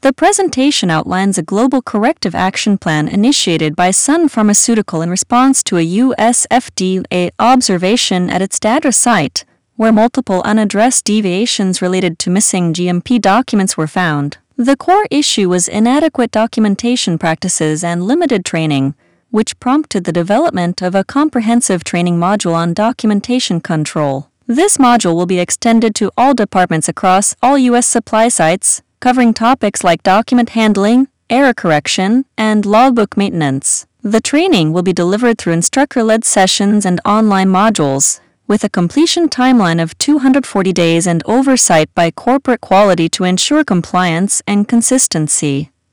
The presentation outlines a global corrective action plan initiated by Sun Pharmaceutical in response to a US FDA observation at its data site, where multiple unaddressed deviations related to missing GMP documents were found. The core issue was inadequate documentation practices and limited training, which prompted the development of a comprehensive training module on documentation control. This module will be extended to all departments across all U.S. supply sites, covering topics like document handling, error correction, and logbook maintenance. The training will be delivered through instructor-led sessions and online modules, with a completion timeline of 240 days and oversight by corporate quality to ensure compliance and consistency.